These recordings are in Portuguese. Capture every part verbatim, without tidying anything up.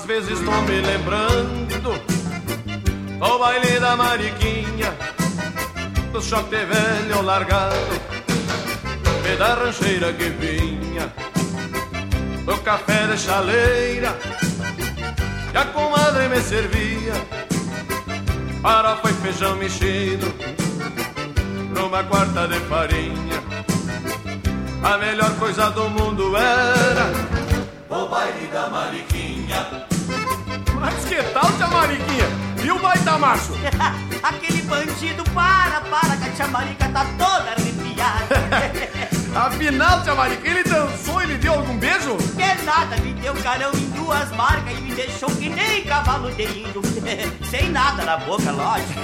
vezes tô me lembrando do baile da Mariquinha, do choque velho largado e da rancheira que vinha, do café de chaleira que a comadre me servia, farofa e feijão mexido numa quarta de farinha. A melhor coisa do mundo era o baile da Mariquinha. Mas que tal, tia Mariquinha? E o baita macho? Aquele bandido, para, para, que a tia Marica tá toda arrepiada. Afinal, tia Mariquinha, ele dançou e lhe deu algum beijo? Que nada, me deu carão em duas marcas e me deixou que nem cavalo de índio. Sem nada na boca, lógico.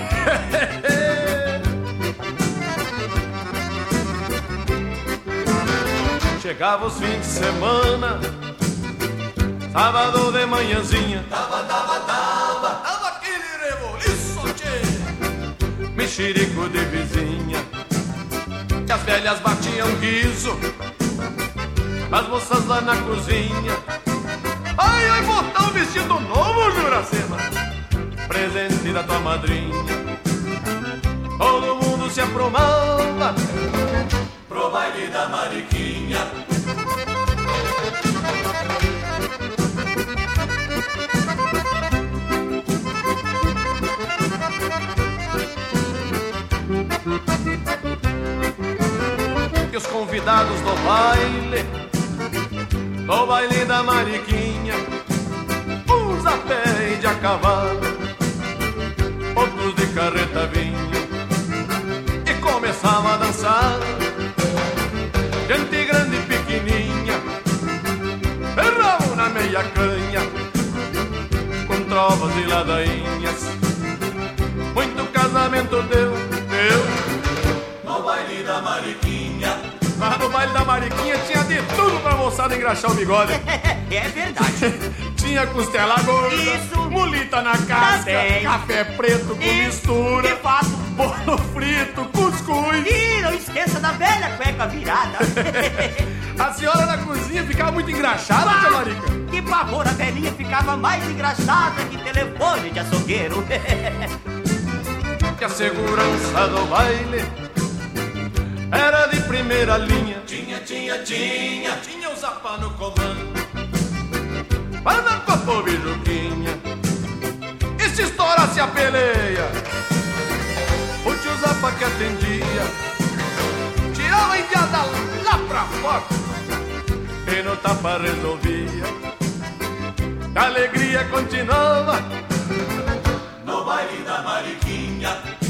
Chegava os fins de semana, sábado de manhãzinha, tava, tava, tava, tava aquele reboliço, tchê. Mexerico de vizinha, e as velhas batiam guiso, as moças lá na cozinha. Ai, ai, botar um vestido novo, Juracema, presente da tua madrinha. Todo mundo se aprumava pro baile da Mariquinha. E os convidados do baile, do baile da Mariquinha, uns a pé e de a cavalo, outros de carreta vinham e começavam a dançar. Gente grande e pequenininha, erravam na meia canha, com trovas e ladainhas. Muito casamento deu, deu no baile da Mariquinha. Mas no baile da Mariquinha tinha de tudo pra moçada engraxar o bigode. É verdade. Tinha costela gorda, isso, mulita na casca, também, café preto com e, mistura, de fato, bolo frito, cuscuz. E não esqueça da velha cueca virada. A senhora na cozinha ficava muito engraxada, tia Marica? Que pavor, a velhinha ficava mais engraxada que telefone de açougueiro. Que a segurança do baile era de primeira linha. Tinha, tinha, tinha, tinha o Zapá no comando, para copo bijuquinha. E se estourasse a peleia, o tio Zapá que atendia tirava a indiada lá pra fora e no tapa resolvia. A alegria continuava no baile da Mariquinha.